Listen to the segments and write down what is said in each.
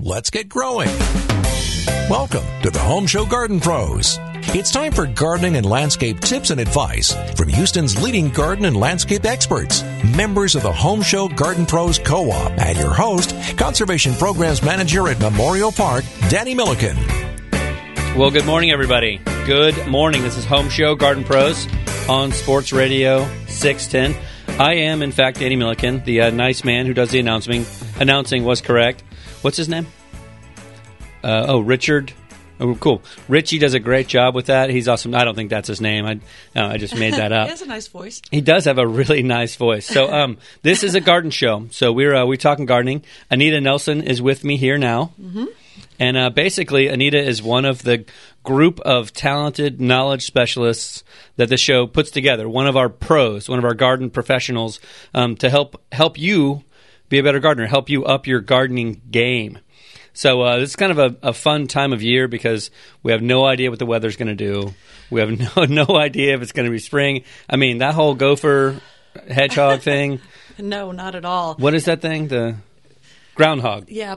let's get growing. Welcome to the Home Show Garden Pros. It's time for gardening and landscape tips and advice from Houston's leading garden and landscape experts, members of the Home Show Garden Pros Co-op, and your host, Conservation Programs Manager at Memorial Park, Danny Milliken. Well, good morning, everybody. Good morning. This is Home Show Garden Pros on Sports Radio 610. I am, in fact, Danny Milliken, the nice man who does the announcing. Announcing was correct. What's his name? Richard. Oh, cool. Richie does a great job with that. He's awesome. I don't think that's his name. I just made that up. He has a nice voice. He does have a really nice voice. So this is a garden show. So we're talking gardening. Anita Nelson is with me here now. Mm-hmm. And basically, Anita is one of the group of talented knowledge specialists that the show puts together. One of our pros, one of our garden professionals to help you be a better gardener, help you up your gardening game. So this is kind of a fun time of year because we have no idea what the weather's going to do. We have no idea if it's going to be spring. I mean, that whole gopher hedgehog thing. No, not at all. What is that thing? The groundhog. Yeah,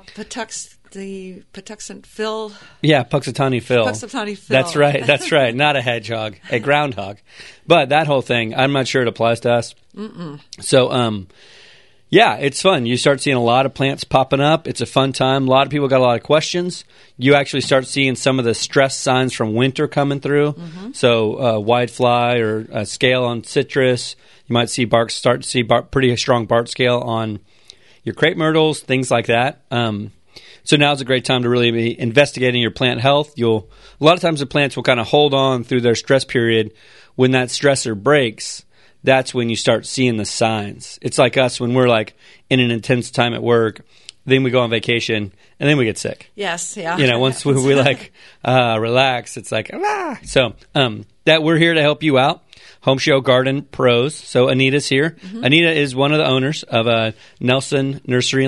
Patuxent Phil. Yeah, Puxatawny Phil. Puxatawny Phil. That's right. Not a hedgehog, a groundhog. But that whole thing, I'm not sure it applies to us. Mm-mm. So, yeah, it's fun. You start seeing a lot of plants popping up. It's a fun time. A lot of people got a lot of questions. You actually start seeing some of the stress signs from winter coming through. Mm-hmm. So white fly or scale on citrus. You might see start to see pretty strong bark scale on your crepe myrtles, things like that. So now's a great time to really be investigating your plant health. A lot of times the plants will kind of hold on through their stress period. When that stressor breaks, that's when you start seeing the signs. It's like us when we're like in an intense time at work, then we go on vacation, and then we get sick. Yes, yeah. Once we like relax, it's like, ah. So that we're here to help you out. Home Show Garden Pros. So Anita's here. Mm-hmm. Anita is one of the owners of Nelson Nursery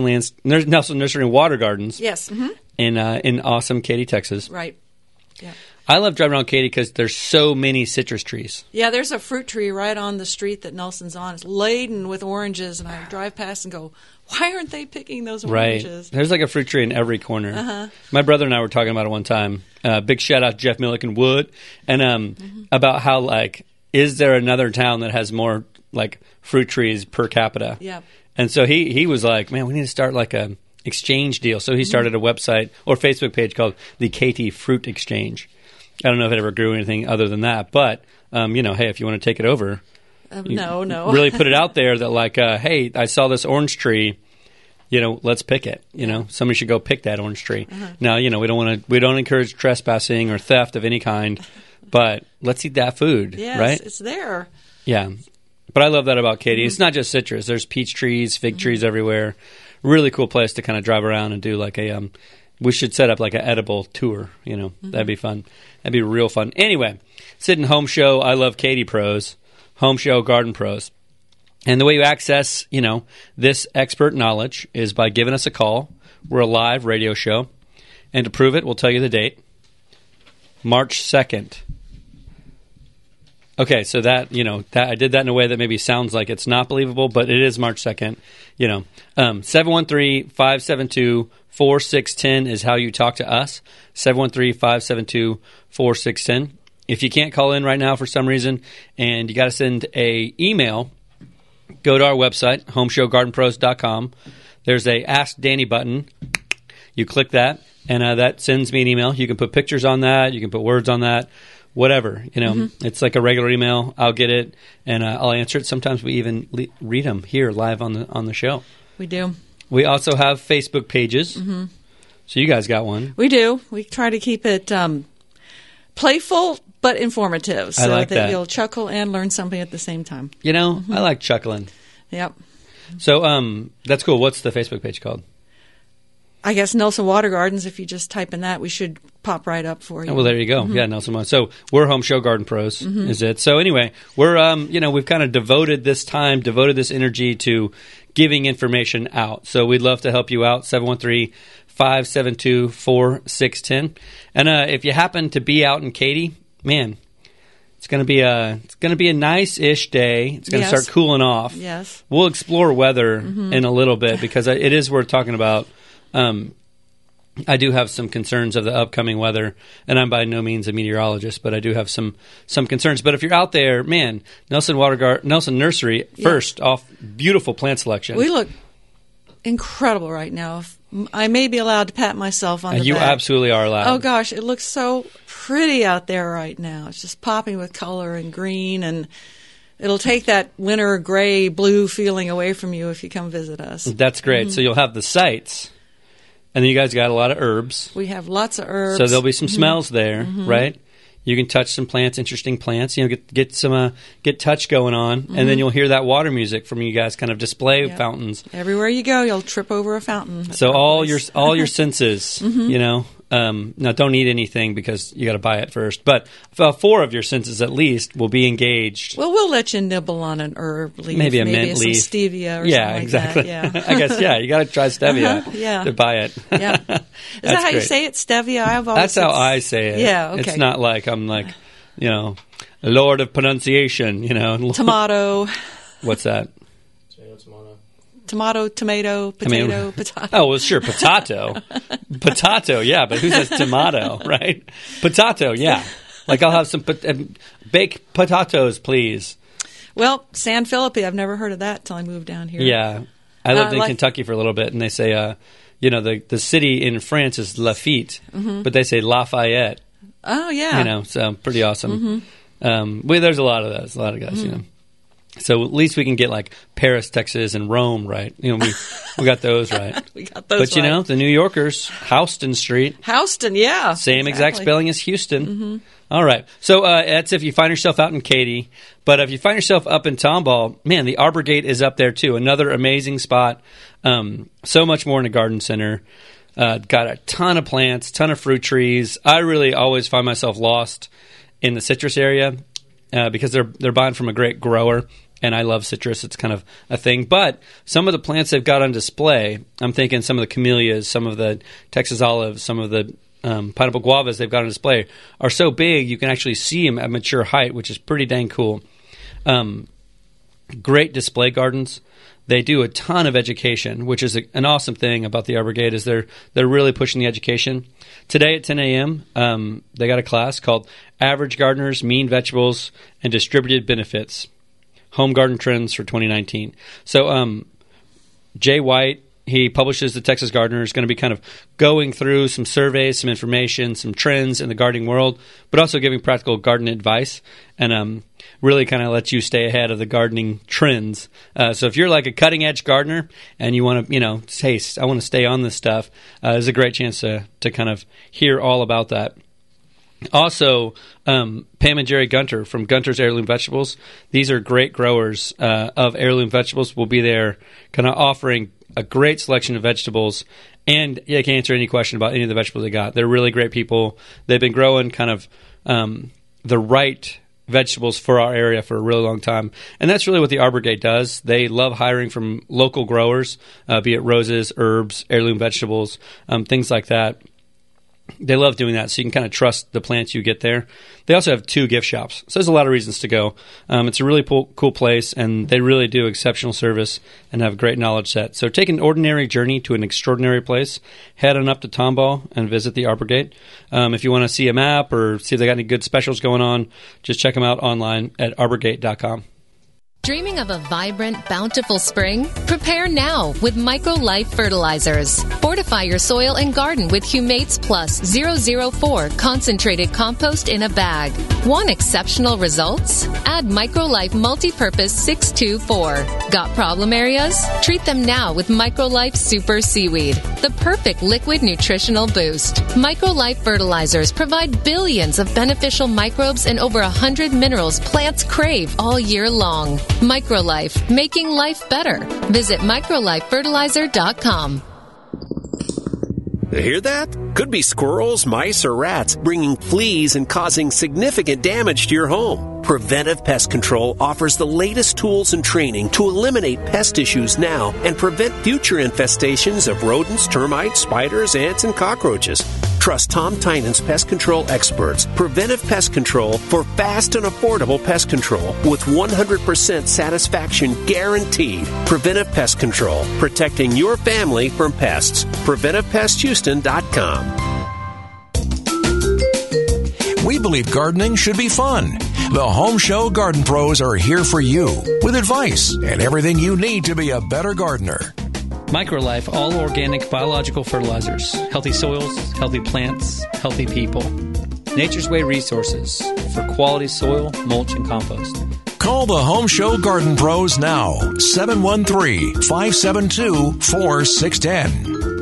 and Water Gardens. Yes. Mm-hmm. In awesome Katy, Texas. Right. Yeah. I love driving around Katy because there's so many citrus trees. Yeah, there's a fruit tree right on the street that Nelson's on. It's laden with oranges, and I drive past and go, why aren't they picking those oranges? Right. There's like a fruit tree in every corner. Uh-huh. My brother and I were talking about it one time. Big shout out to Jeff Milliken Wood. And about how, like, is there another town that has more, like, fruit trees per capita? Yeah. And so he was like, man, we need to start, like, a exchange deal. So he started a website or Facebook page called the Katy Fruit Exchange. I don't know if it ever grew anything other than that, but, hey, if you want to take it over, no. really put it out there that, like, hey, I saw this orange tree, let's pick it. Somebody should go pick that orange tree. Uh-huh. Now, we don't encourage trespassing or theft of any kind, but let's eat that food, yes, right? It's there. Yeah, but I love that about Katy. Mm-hmm. It's not just citrus. There's peach trees, fig trees everywhere. Really cool place to kind of drive around and do like a we should set up like an edible tour, That'd be fun. That'd be real fun. Anyway, sitting Home Show, I love Katy Pros, Home Show Garden Pros. And the way you access, this expert knowledge is by giving us a call. We're a live radio show. And to prove it, we'll tell you the date. March 2nd. Okay, so that I did that in a way that maybe sounds like it's not believable, but it is March 2nd. 713-572-4610 is how you talk to us. 713-572-4610. If you can't call in right now for some reason and you got to send a email, go to our website, homeshowgardenpros.com. There's a Ask Danny button. You click that, and that sends me an email. You can put pictures on that. You can put words on that. Whatever, It's like a regular email. I'll get it, and I'll answer it. Sometimes we even read them here live on the show. We do. We also have Facebook pages. Mm-hmm. So you guys got one. We do. We try to keep it playful but informative, so like that you'll chuckle and learn something at the same time. I like chuckling. Yep. So that's cool. What's the Facebook page called? I guess Nelson Water Gardens. If you just type in that, we should pop right up for you. Oh, well, there you go. Mm-hmm. Yeah, Nelson. So we're Home Show Garden Pros, is it? So anyway, we're we've kind of devoted this energy to giving information out. So we'd love to help you out. 713-572-4610. And if you happen to be out in Katy, man, it's going to be a nice-ish day. It's going to start cooling off. Yes. We'll explore weather in a little bit because it is worth talking about. I do have some concerns of the upcoming weather, and I'm by no means a meteorologist, but I do have some concerns. But if you're out there, man, Nelson Nursery, first off, beautiful plant selection. We look incredible right now. I may be allowed to pat myself on the You back. absolutely are allowed. Oh, gosh, it looks so pretty out there right now. It's just popping with color and green, and it'll take that winter gray, blue feeling away from you if you come visit us. That's great. So you'll have the sights. And then you guys got a lot of herbs. We have lots of herbs. So there'll be some smells there, right? You can touch some plants, interesting plants. You know, get touch going on, and then you'll hear that water music from you guys, kind of display fountains. Everywhere you go, you'll trip over a fountain. So all your senses, you know. Now, don't eat anything because you got to buy it first. But 4 of your senses at least will be engaged. Well, we'll let you nibble on an herb leaf. Maybe a mint some leaf. stevia or Yeah, something exactly. like that. Yeah. I guess, you got to try stevia to buy it. Yeah. Is that how you say it, stevia? That's how I say it. Yeah, okay. It's not like I'm like, you know, Lord of pronunciation, you know. Tomato. What's that? Tomato, tomato, potato, potato. Oh, well, sure, potato. Potato, yeah, but who says tomato, right? Potato, yeah. Like I'll have some baked potatoes, please. Well, San Felipe, I've never heard of that until I moved down here. Yeah. I lived in Kentucky for a little bit, and they say, you know, the city in France is Lafitte, but they say Lafayette. Oh, yeah. You know, so pretty awesome. There's a lot of those, a lot of guys, you know. So at least we can get like Paris, Texas, and Rome right. You know, we got those right. We got those But, you know, the New Yorkers, Houston Street. Houston, yeah. Same exact spelling as Houston. All right. So that's if you find yourself out in Katy. But if you find yourself up in Tomball, man, the Arbor Gate is up there too. Another amazing spot. So much more in a garden center. Got a ton of plants, ton of fruit trees. I really always find myself lost in the citrus area because they're buying from a great grower. And I love citrus. It's kind of a thing. But some of the plants they've got on display, I'm thinking some of the camellias, some of the Texas olives, some of the pineapple guavas they've got on display are so big you can actually see them at mature height, which is pretty dang cool. Great display gardens. They do a ton of education, which is an awesome thing about the Arbor Gate is they're really pushing the education. Today at 10 a.m., they got a class called Average Gardeners, Mean Vegetables, and Distributed Benefits. Home Garden Trends for 2019. So Jay White, he publishes the Texas Gardener, is going to be kind of going through some surveys, some information, some trends in the gardening world, but also giving practical garden advice and really kind of let you stay ahead of the gardening trends. So if you're like a cutting-edge gardener and you want to, you know, hey, I want to stay on this stuff, there's a great chance to kind of hear all about that. Also, Pam and Jerry Gunter from Gunter's Heirloom Vegetables. These are great growers of heirloom vegetables. Will be there kind of offering a great selection of vegetables. And they can answer any question about any of the vegetables they got. They're really great people. They've been growing kind of the right vegetables for our area for a really long time. And that's really what the Arbor Gate does. They love hiring from local growers, be it roses, herbs, heirloom vegetables, things like that. They love doing that, so you can kind of trust the plants you get there. They also have 2 gift shops, so there's a lot of reasons to go. It's a really cool place, and they really do exceptional service and have a great knowledge set. So take an ordinary journey to an extraordinary place. Head on up to Tomball and visit the Arbor Gate. If you want to see a map or see if they got any good specials going on, just check them out online at arborgate.com. Dreaming of a vibrant, bountiful spring? Prepare now with MicroLife fertilizers. Fortify your soil and garden with Humates Plus 004 concentrated compost in a bag. Want exceptional results? Add MicroLife Multipurpose 624. Got problem areas? Treat them now with MicroLife Super Seaweed, the perfect liquid nutritional boost. MicroLife fertilizers provide billions of beneficial microbes and over 100 minerals plants crave all year long. MicroLife, making life better. Visit microlifefertilizer.com. Hear that? Could be squirrels, mice, or rats bringing fleas and causing significant damage to your home. Preventive Pest Control offers the latest tools and training to eliminate pest issues now and prevent future infestations of rodents, termites, spiders, ants, and cockroaches. Trust Tom Tynan's pest control experts. Preventive Pest Control for fast and affordable pest control with 100% satisfaction guaranteed. Preventive Pest Control, protecting your family from pests. PreventivePestHouston.com. We believe gardening should be fun. The Home Show Garden Pros are here for you with advice and everything you need to be a better gardener. MicroLife, all organic biological fertilizers, healthy soils, healthy plants, healthy people. Nature's Way Resources for quality soil, mulch, and compost. Call the Home Show Garden Pros now, 713-572-4610.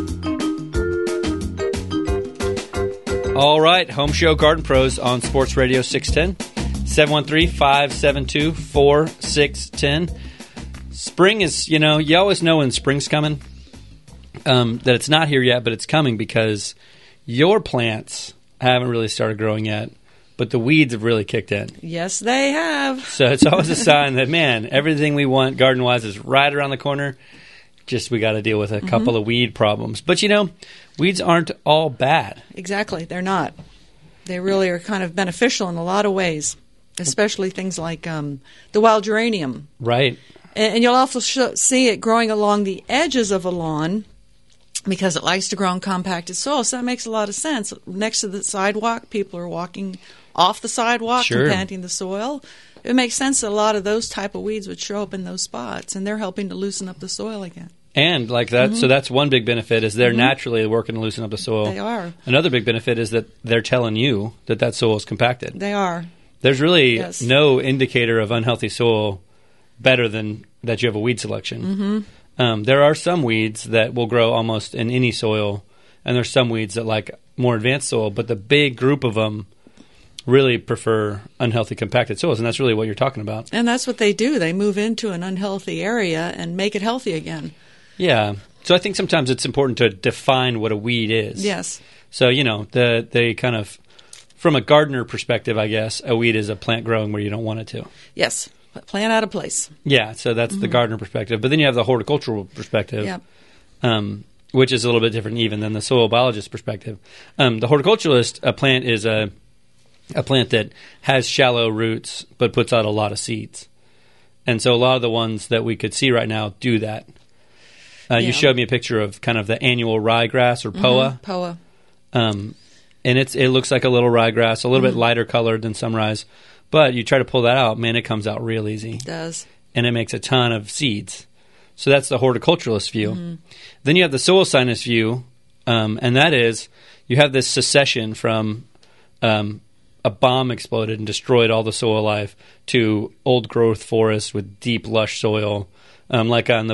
All right, Home Show Garden Pros on Sports Radio 610, 713-572-4610. Spring is, you always know when spring's coming, that it's not here yet, but it's coming because your plants haven't really started growing yet, but the weeds have really kicked in. Yes, they have. So it's always a sign that, man, everything we want garden-wise is right around the corner. Just we got to deal with a couple of weed problems. But, weeds aren't all bad. Exactly. They're not. They really are kind of beneficial in a lot of ways, especially things like the wild geranium. Right. And you'll also see it growing along the edges of a lawn because it likes to grow on compacted soil. So that makes a lot of sense. Next to the sidewalk, people are walking off the sidewalk, compacting the soil. It makes sense that a lot of those type of weeds would show up in those spots, and they're helping to loosen up the soil again. And like that, so that's one big benefit is they're naturally working to loosen up the soil. They are. Another big benefit is that they're telling you that soil is compacted. They are. There's really no indicator of unhealthy soil better than that you have a weed selection. There are some weeds that will grow almost in any soil, and there's some weeds that like more advanced soil, but the big group of them really prefer unhealthy compacted soils, and that's really what you're talking about. And that's what they do. They move into an unhealthy area and make it healthy again. Yeah. So I think sometimes it's important to define what a weed is. Yes. So, they kind of, from a gardener perspective, I guess, a weed is a plant growing where you don't want it to. Yes. Plant out of place. Yeah, so that's the gardener perspective. But then you have the horticultural perspective, which is a little bit different even than the soil biologist perspective. The horticulturalist, a plant is a plant that has shallow roots but puts out a lot of seeds. And so a lot of the ones that we could see right now do that. You showed me a picture of kind of the annual ryegrass or poa. Poa. And it looks like a little ryegrass, a little bit lighter colored than some rye. But you try to pull that out, man, it comes out real easy. It does. And it makes a ton of seeds. So that's the horticulturalist view. Then you have the soil scientist view, and that is you have this secession from a bomb exploded and destroyed all the soil life to old growth forests with deep, lush soil, like on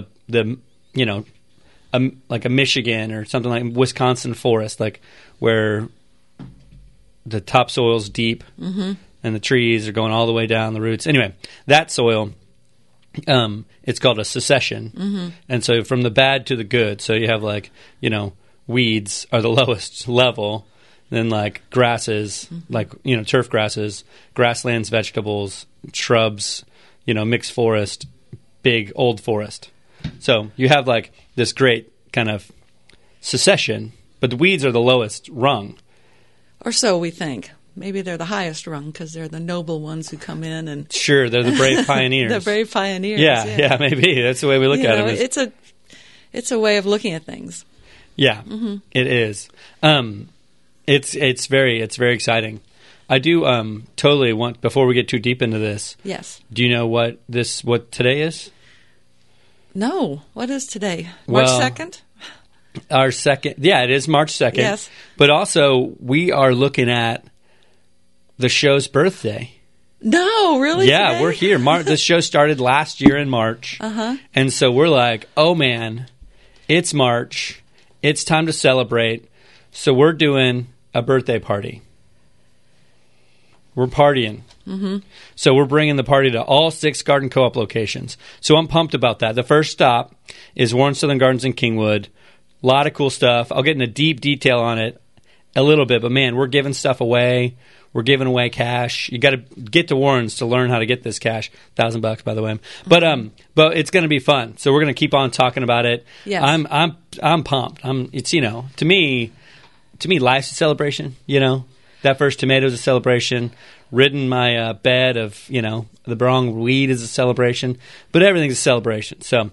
like a Michigan or something like Wisconsin forest, like where the topsoil's deep and the trees are going all the way down the roots. Anyway, that soil, it's called a secession. And so from the bad to the good. So you have weeds are the lowest level, then like grasses, like, turf grasses, grasslands, vegetables, shrubs, mixed forest, big old forest. So you have like this great kind of secession, but the weeds are the lowest rung. Or so we think. Maybe they're the highest rung because they're the noble ones who come in and... Sure, they're the brave pioneers. The brave pioneers. Yeah, maybe. That's the way we look at them. It's a way of looking at things. Yeah, it is. It's very exciting. I do totally want, before we get too deep into this. Yes. Do you know what today is? No. What is today? March 2nd? Our second, it is March 2nd. Yes. But also, we are looking at the show's birthday. No, really? Yeah, today? we're here. The show started last year in March. And so we're like, oh man, it's March. It's time to celebrate. So we're doing a birthday party. We're partying. So we're bringing the party to all 6 Garden Co-op locations. So I'm pumped about that. The first stop is Warren Southern Gardens in Kingwood. A lot of cool stuff. I'll get into deep detail on it a little bit, but man, we're giving stuff away. We're giving away cash. You got to get to Warren's to learn how to get this cash. $1,000, by the way. But it's going to be fun. So we're going to keep on talking about it. Yes. I'm pumped. To me, to me, life's a celebration, you know. That first tomato's a celebration. Ridden my bed of, you know, the wrong weed is a celebration. But everything's a celebration. So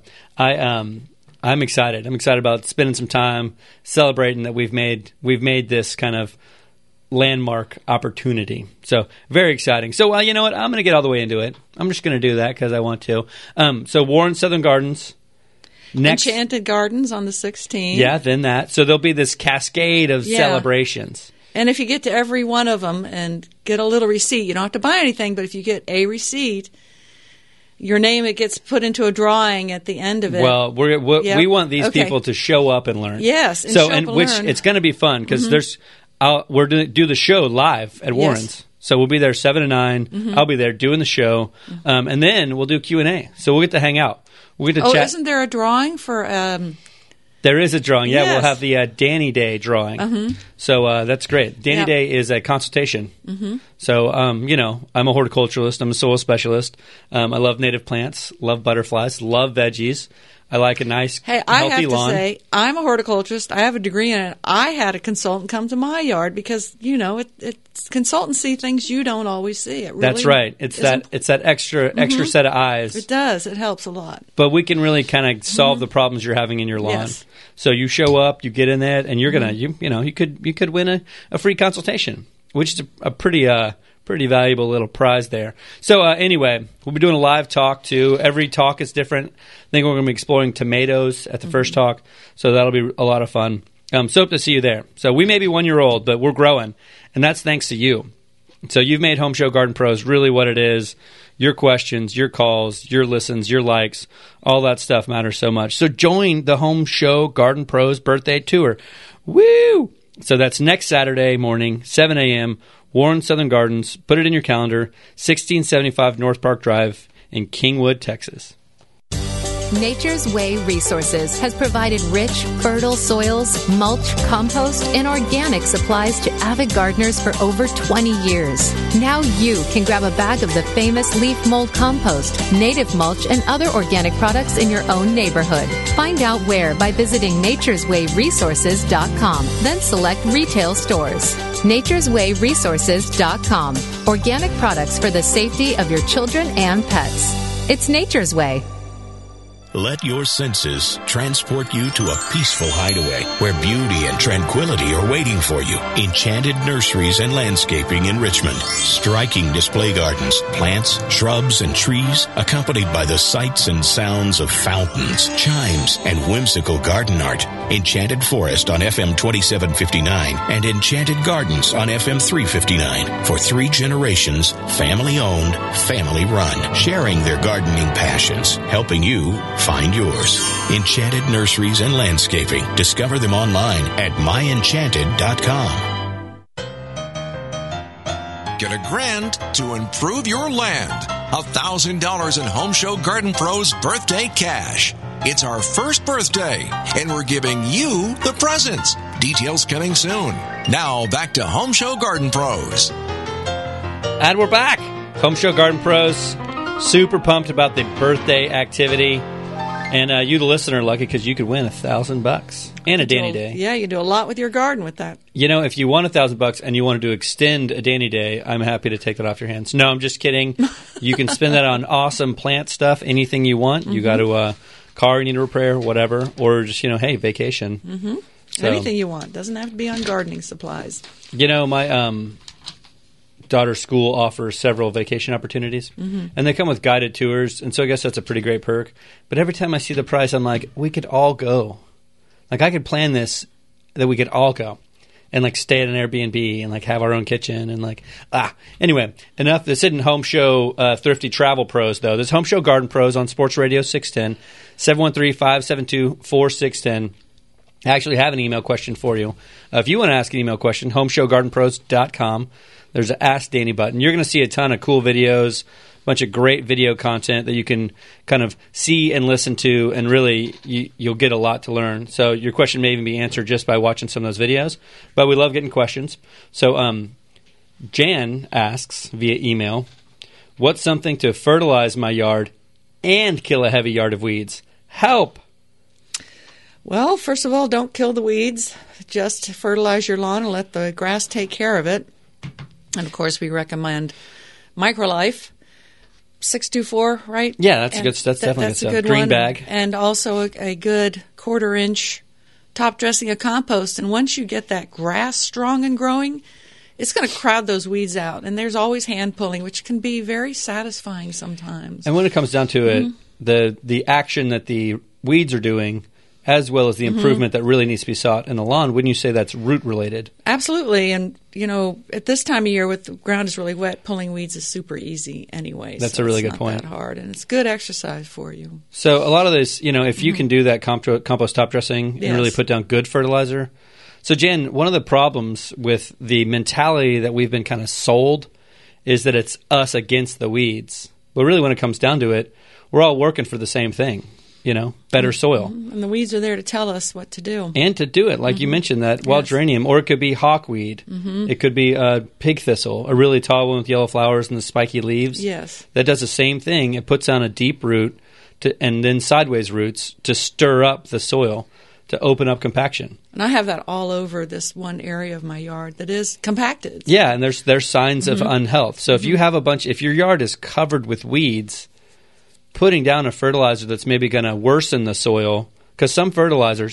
I'm excited. I'm excited about spending some time celebrating that we've made this kind of landmark opportunity. So very exciting. So you know what? I'm going to get all the way into it. I'm just going to do that because I want to. So Warren Southern Gardens. Next, Enchanted Gardens on the 16th. Yeah, then that. So there'll be this cascade of celebrations. And if you get to every one of them and get a little receipt, you don't have to buy anything, but if you get a receipt, your name, it gets put into a drawing at the end of it. Well, we want these people to show up and learn. Yes, it's going to be fun because we're going to do the show live at Warren's. So we'll be there 7 to 9. I'll be there doing the show, and then we'll do Q&A. So we'll get to hang out. We'll get to chat. Isn't there a drawing for? There is a drawing. Yeah, we'll have the Danny Day drawing. So that's great. Danny Day is a consultation. So, you know, I'm a horticulturalist. I'm a soil specialist. I love native plants, love butterflies, love veggies. I like a nice, healthy lawn. I have to say, I'm a horticulturist. I have a degree in it. I had a consultant come to my yard because, you know, it's consultants see things you don't always see. It really That's right. It's that extra set of eyes. It does. It helps a lot. But we can really kind of solve the problems you're having in your lawn. Yes. So you show up, you get in that, and you're gonna, you could win a free consultation, which is a pretty valuable little prize there. So anyway, we'll be doing a live talk too. Every talk is different. I think we're going to be exploring tomatoes at the first talk, so that'll be a lot of fun. So hope to see you there. So we may be 1 year old, but we're growing, and that's thanks to you. So you've made Home Show Garden Pros really what it is. Your questions, your calls, your listens, your likes, all that stuff matters so much. So join the Home Show Garden Pros birthday tour. Woo! So that's next Saturday morning, 7 a.m., Warren Southern Gardens. Put it in your calendar, 1675 North Park Drive in Kingwood, Texas. Nature's Way Resources has provided rich, fertile soils, mulch, compost, and organic supplies to avid gardeners for over 20 years. Now you can grab a bag of the famous leaf mold compost, native mulch, and other organic products in your own neighborhood. Find out where by visiting natureswayresources.com, then select retail stores. natureswayresources.com. Organic products for the safety of your children and pets. It's Nature's Way. Let your senses transport you to a peaceful hideaway where beauty and tranquility are waiting for you. Enchanted Nurseries and Landscaping in Richmond. Striking display gardens, plants, shrubs, and trees, accompanied by the sights and sounds of fountains, chimes, and whimsical garden art. Enchanted Forest on FM 2759 and Enchanted Gardens on FM 359. For 3 generations, family-owned, family-run, sharing their gardening passions, helping you find yours. Enchanted Nurseries and Landscaping. Discover them online at myenchanted.com. Get a grant to improve your land. $1,000 in Home Show Garden Pros birthday cash. It's our first birthday, and we're giving you the presents. Details coming soon. Now, back to Home Show Garden Pros. And we're back. Home Show Garden Pros. Super pumped about the birthday activity. And you, the listener, are lucky because you could win $1,000 and a Danny Day. Yeah, you do a lot with your garden with that. You know, if you won $1,000 and you wanted to extend a Danny Day, I'm happy to take that off your hands. No, I'm just kidding. You can spend that on awesome plant stuff, anything you want. You got to car you need to repair, whatever, or just, you know, hey, vacation. So, anything you want. Doesn't have to be on gardening supplies. You know, my daughter's school offers several vacation opportunities, and they come with guided tours, and so I guess that's a pretty great perk. But every time I see the price, I'm like, we could all go. Like, I could plan this that we could all go and, like, stay at an Airbnb and, like, have our own kitchen and, like, Anyway, enough. This isn't Home Show Thrifty Travel Pros, though. This is Home Show Garden Pros on Sports Radio 610, 713-572-4610. I actually have an email question for you. If you want to ask an email question, homeshowgardenpros.com. There's an Ask Danny button. You're going to see a ton of cool videos, a bunch of great video content that you can kind of see and listen to, and really you'll get a lot to learn. So your question may even be answered just by watching some of those videos, but we love getting questions. So Jan asks via email, what's something to fertilize my yard and kill a heavy yard of weeds? Help! Well, first of all, don't kill the weeds. Just fertilize your lawn and let the grass take care of it. And, of course, we recommend MicroLife 624, right? Yeah, that's definitely that's good a stuff. good Green one. bag. And also a good 1/4-inch top dressing of compost. And once you get that grass strong and growing, it's going to crowd those weeds out. And there's always hand pulling, which can be very satisfying sometimes. And when it comes down to it, the action that the weeds are doing, as well as the improvement that really needs to be sought in the lawn, wouldn't you say that's root related? Absolutely. And, at this time of year, with the ground is really wet, pulling weeds is super easy anyway. That's so a really it's good point. Not that hard. And it's good exercise for you. So a lot of this, if you can do that compost top dressing and really put down good fertilizer. So, Jen, one of the problems with the mentality that we've been kind of sold is that it's us against the weeds. But really, when it comes down to it, we're all working for the same thing, better soil. And the weeds are there to tell us what to do. And to do it, like you mentioned, that wild geranium, or it could be hawkweed. It could be pig thistle, a really tall one with yellow flowers and the spiky leaves. Yes. That does the same thing. It puts down a deep root and then sideways roots to stir up the soil, to open up compaction. And I have that all over this one area of my yard that is compacted. Yeah, and there's signs of unhealth. So if you have if your yard is covered with weeds, putting down a fertilizer that's maybe going to worsen the soil, because some fertilizers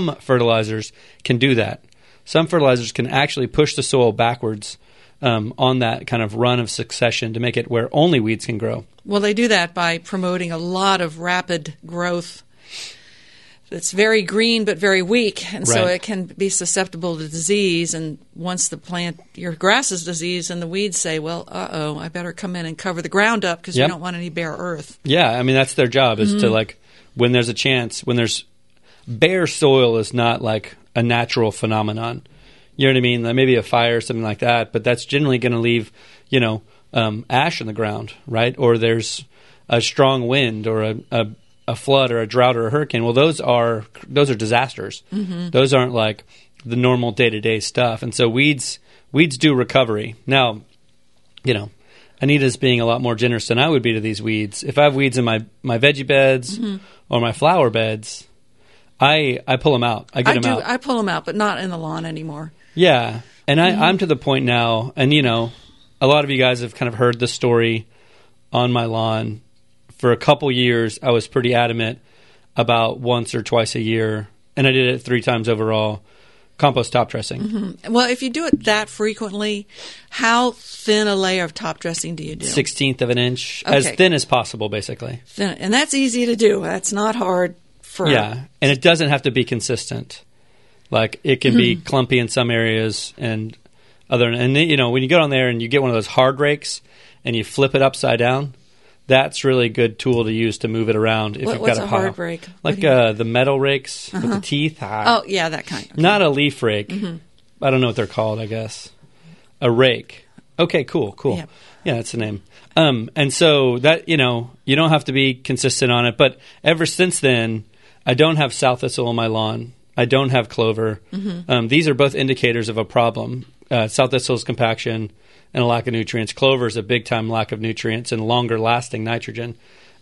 can do that. Some fertilizers can actually push the soil backwards on that kind of run of succession to make it where only weeds can grow. Well, they do that by promoting a lot of rapid growth. It's very green but very weak, and so it can be susceptible to disease. And once your grass is diseased, and the weeds say, well, I better come in and cover the ground up because you don't want any bare earth. Yeah, I mean, that's their job, is to, when there's a chance, when there's bare soil is not like a natural phenomenon. You know what I mean? Like maybe a fire or something like that, but that's generally going to leave, ash in the ground, right? Or there's a strong wind or a flood or a drought or a hurricane. Well, those are disasters. Those aren't like the normal day-to-day stuff. And so weeds do recovery. Now, Anita's being a lot more generous than I would be to these weeds. If I have weeds in my veggie beds or my flower beds, I pull them out. I get them out. I pull them out, but not in the lawn anymore. Yeah. And I'm to the point now, and a lot of you guys have kind of heard the story on my lawn. For a couple years, I was pretty adamant about once or twice a year, and I did it 3 times overall, compost top dressing. Well, if you do it that frequently, how thin a layer of top dressing do you do? 1/16 of an inch, as thin as possible, basically. Thin, and that's easy to do. That's not hard for... Yeah, and it doesn't have to be consistent. Like, it can be clumpy in some areas, and when you go on there and you get one of those hard rakes and you flip it upside down, that's really a good tool to use to move it around if you've got a pile. What's a hard rake? Like the metal rakes with the teeth. Oh, yeah, that kind. Okay. Not a leaf rake. I don't know what they're called, I guess. A rake. Okay, cool. Yep. Yeah, that's the name. And so that, you don't have to be consistent on it. But ever since then, I don't have sow thistle on my lawn. I don't have clover. These are both indicators of a problem. Sow thistle is compaction and a lack of nutrients. Clover is a big-time lack of nutrients and longer-lasting nitrogen.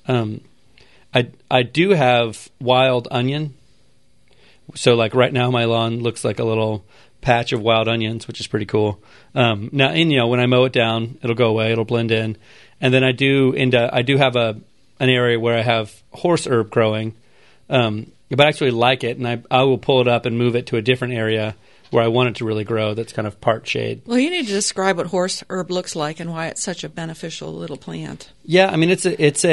I do have wild onion. So, like right now, my lawn looks like a little patch of wild onions, which is pretty cool. Now, when I mow it down, it'll go away. It'll blend in. And then I do have an area where I have horse herb growing. But I actually like it, and I will pull it up and move it to a different area where I want it to really grow that's kind of part shade. Well, you need to describe what horse herb looks like and why it's such a beneficial little plant. Yeah, I mean, it's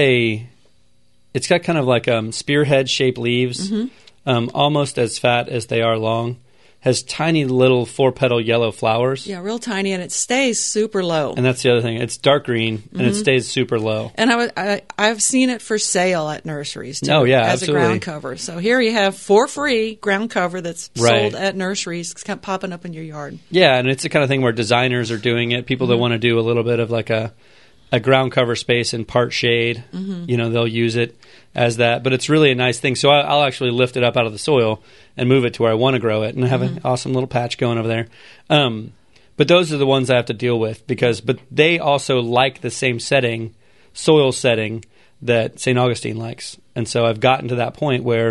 got kind of like spearhead-shaped leaves, almost as fat as they are long. Has tiny little 4-petal yellow flowers. Yeah, real tiny, and it stays super low. And that's the other thing. It's dark green, and it stays super low. And I've seen it for sale at nurseries, too, as absolutely. A ground cover. So here you have, for free, ground cover that's sold at nurseries. It's kind of popping up in your yard. Yeah, and it's the kind of thing where designers are doing it. People that want to do a little bit of like a ground cover space in part shade, they'll use it as that. But it's really a nice thing. So I'll actually lift it up out of the soil and move it to where I want to grow it, and I have an awesome little patch going over there. But those are the ones I have to deal with but they also like the same soil setting that St. Augustine likes. And so I've gotten to that point where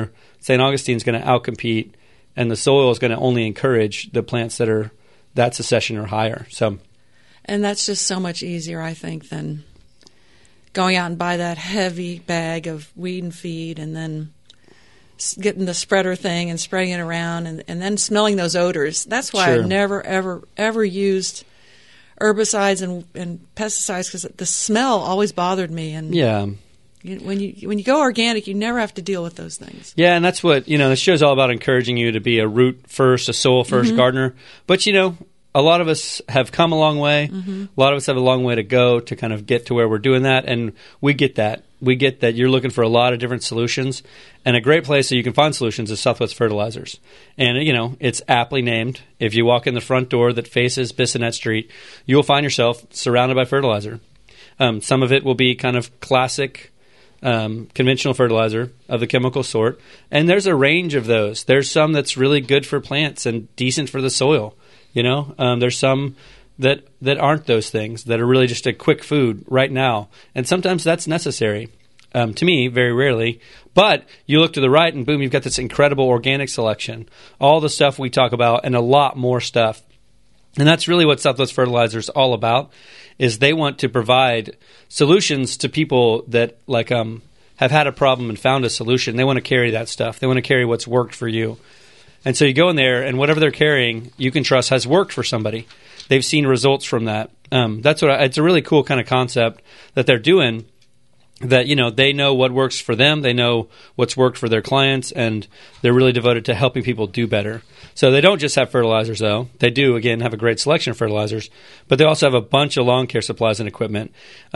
St. Augustine's going to outcompete, and the soil is going to only encourage the plants that are that succession or higher. So, and that's just so much easier, I think, than going out and buy that heavy bag of weed and feed and then getting the spreader thing and spraying it around and then smelling those odors. That's why Sure. I've never, ever used herbicides and pesticides, because the smell always bothered me. And yeah. when you go organic, you never have to deal with those things. Yeah, and that's what, this show's all about, encouraging you to be a root first, a soil first gardener. But, a lot of us have come a long way. A lot of us have a long way to go to kind of get to where we're doing that, and we get that. We get that you're looking for a lot of different solutions, and a great place that you can find solutions is Southwest Fertilizers. And, it's aptly named. If you walk in the front door that faces Bissonnette Street, you'll find yourself surrounded by fertilizer. Some of it will be kind of classic conventional fertilizer of the chemical sort, and there's a range of those. There's some that's really good for plants and decent for the soil. There's some that aren't those things, that are really just a quick food right now, and sometimes that's necessary. To me, very rarely. But you look to the right, and boom, you've got this incredible organic selection, all the stuff we talk about, and a lot more stuff. And that's really what Southwest Fertilizer is all about, is they want to provide solutions to people that have had a problem and found a solution. They want to carry that stuff. They want to carry what's worked for you. And so you go in there, and whatever they're carrying, you can trust has worked for somebody. They've seen results from that. It's a really cool kind of concept that they're doing, that, they know what works for them. They know what's worked for their clients, and they're really devoted to helping people do better. So they don't just have fertilizers, though. They do, again, have a great selection of fertilizers, but they also have a bunch of lawn care supplies and equipment.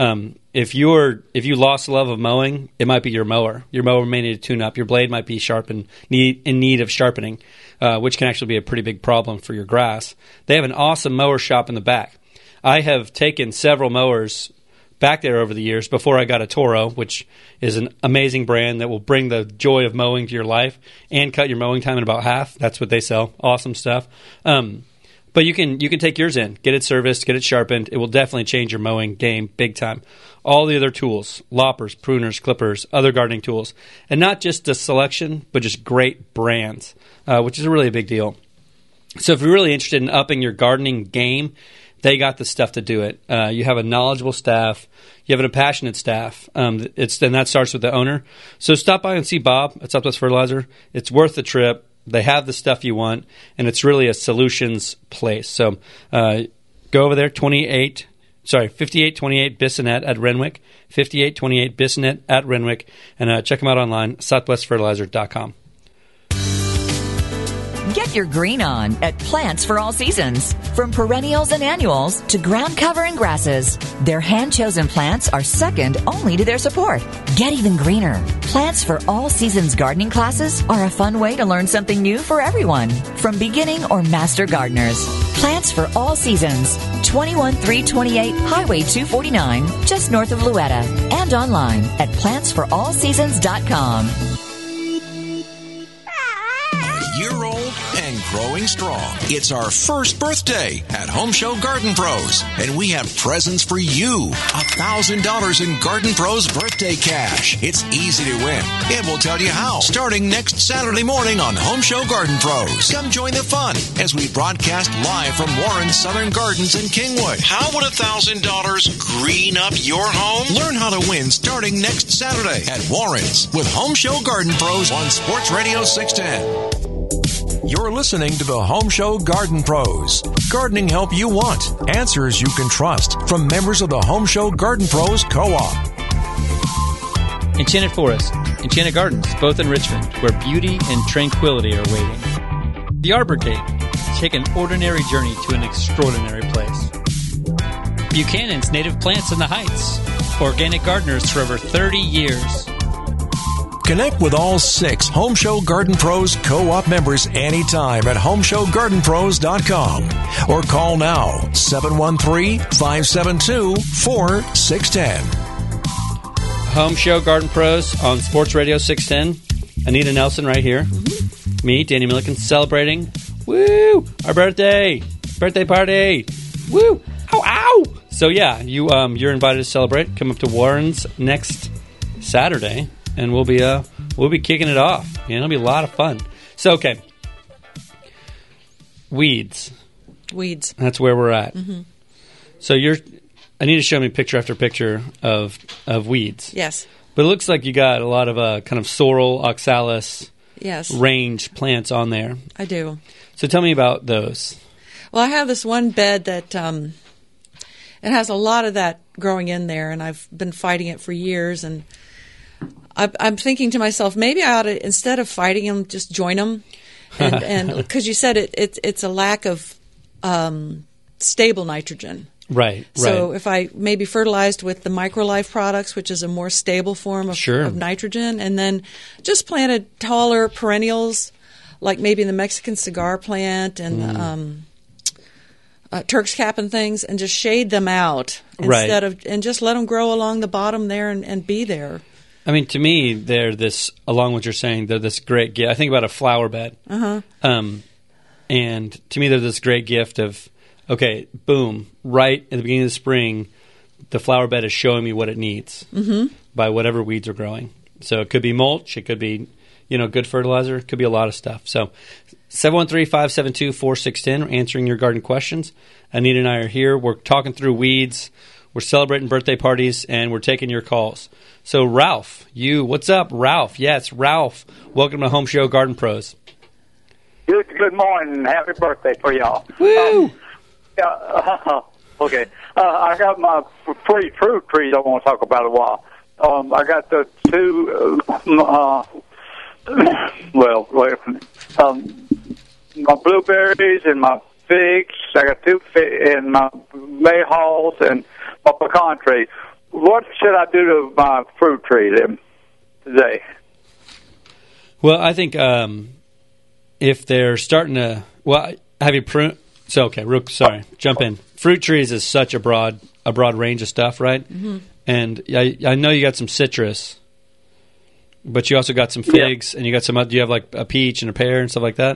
If you lost the love of mowing, it might be your mower. Your mower may need to tune up. Your blade might be in need of sharpening, which can actually be a pretty big problem for your grass. They have an awesome mower shop in the back. I have taken several mowers back there over the years before I got a Toro, which is an amazing brand that will bring the joy of mowing to your life and cut your mowing time in about half. That's what they sell. Awesome stuff. But you can take yours in, get it serviced, get it sharpened. It will definitely change your mowing game big time. All the other tools, loppers, pruners, clippers, other gardening tools, and not just the selection, but just great brands, which is really a big deal. So if you're really interested in upping your gardening game, they got the stuff to do it. You have a knowledgeable staff. You have a passionate staff. And that starts with the owner. So stop by and see Bob at Southwest Fertilizer. It's worth the trip. They have the stuff you want, and it's really a solutions place. So go over there, 5828 Bissonnette at Renwick, 5828 Bissonnette at Renwick, and check them out online, southwestfertilizer.com. Get your green on at Plants for All Seasons. From perennials and annuals to ground cover and grasses, their hand-chosen plants are second only to their support. Get even greener. Plants for All Seasons gardening classes are a fun way to learn something new for everyone, from beginning or master gardeners. Plants for All Seasons, 21328 Highway 249, just north of Louetta, and online at plantsforallseasons.com. Year old and growing strong. It's our first birthday at Home Show Garden Pros, and we have presents for you. $1,000 in Garden Pros birthday cash. It's easy to win, and we'll tell you how starting next Saturday morning on Home Show Garden Pros. Come join the fun as we broadcast live from Warren's Southern Gardens in Kingwood. How would $1,000 green up your home? Learn how to win starting next Saturday at Warren's with Home Show Garden Pros on Sports Radio 610. You're listening to the Home Show Garden Pros. Gardening help you want. Answers you can trust. From members of the Home Show Garden Pros Co-op. Enchanted Forest, Enchanted Gardens, both in Richmond, where beauty and tranquility are waiting. The Arbor Gate. Take an ordinary journey to an extraordinary place. Buchanan's Native Plants in the Heights. Organic gardeners for over 30 years. Connect with all 6 Home Show Garden Pros Co-op members anytime at HomeshowGardenPros.com or call now 713-572-4610. Home Show Garden Pros on Sports Radio 610. Anita Nelson right here. Me, Danny Milliken, celebrating. Woo! Our birthday party. Woo! Ow, ow! So yeah, you're invited to celebrate. Come up to Warren's next Saturday. And we'll be we'll be kicking it off. It'll be a lot of fun. So, okay. Weeds. That's where we're at. Mm-hmm. So I need to show me picture after picture of weeds. Yes. But it looks like you got a lot of kind of sorrel, oxalis, range plants on there. I do. So tell me about those. Well, I have this one bed that it has a lot of that growing in there, and I've been fighting it for years. And I'm thinking to myself, maybe I ought to, instead of fighting them, just join them. And because you said it's a lack of stable nitrogen. Right. So if I maybe fertilized with the MicroLife products, which is a more stable form of nitrogen, and then just planted taller perennials, like maybe the Mexican cigar plant and Turk's cap and things, and just shade them out instead of, and just let them grow along the bottom there and be there. I mean, to me, they're this, along what you're saying, they're this great gift. I think about a flower bed. And to me, they're this great gift of, okay, boom, right at the beginning of the spring, the flower bed is showing me what it needs by whatever weeds are growing. So it could be mulch, it could be, good fertilizer, it could be a lot of stuff. So 713-572-4610, we're answering your garden questions. Anita and I are here. We're talking through weeds. We're celebrating birthday parties, and we're taking your calls. So Ralph, what's up, Ralph? Yes, Ralph. Welcome to Home Show Garden Pros. Good morning. Happy birthday for y'all. Woo! Okay. I got my three fruit trees I want to talk about a while. I got the two, my blueberries and my figs. I got two and my mayhaws and my pecan tree. What should I do to my fruit tree today? Well, I think if they're starting to, have you pruned? So, okay, jump in. Fruit trees is such a broad range of stuff, right? Mm-hmm. And I know you got some citrus, but you also got some figs, and you got some. Do you have like a peach and a pear and stuff like that?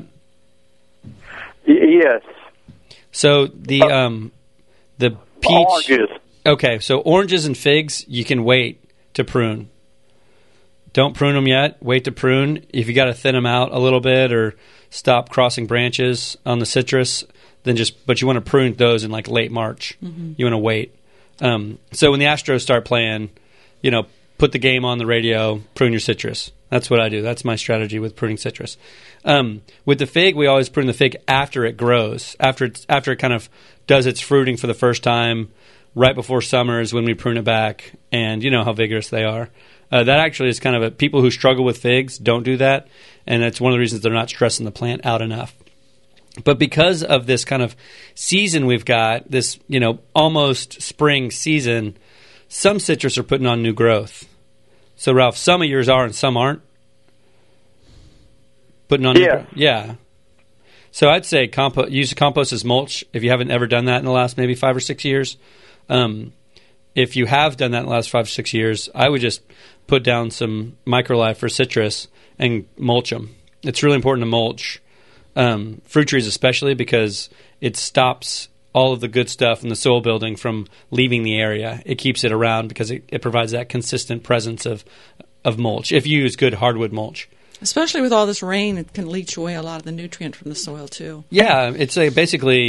Yes. So the peach. Oranges. Okay, so oranges and figs, you can wait to prune. Don't prune them yet. Wait to prune. If you got to thin them out a little bit or stop crossing branches on the citrus, but you want to prune those in like late March. Mm-hmm. You want to wait. So when the Astros start playing, put the game on the radio, prune your citrus. That's what I do. That's my strategy with pruning citrus. With the fig, we always prune the fig after it grows, after it kind of does its fruiting for the first time. Right before summer is when we prune it back, and you know how vigorous they are. That actually is kind of people who struggle with figs don't do that, and that's one of the reasons they're not stressing the plant out enough. But because of this kind of season we've got, this almost spring season, some citrus are putting on new growth. So Ralph, some of yours are and some aren't putting on new growth. Yeah. So I'd say use compost as mulch if you haven't ever done that in the last maybe 5 or 6 years. If you have done that in the last 5 or 6 years, I would just put down some MicroLife for citrus and mulch them. It's really important to mulch fruit trees, especially because it stops all of the good stuff in the soil building from leaving the area. It keeps it around because it provides that consistent presence of mulch. If you use good hardwood mulch. Especially with all this rain, it can leach away a lot of the nutrient from the soil, too. Yeah, it's like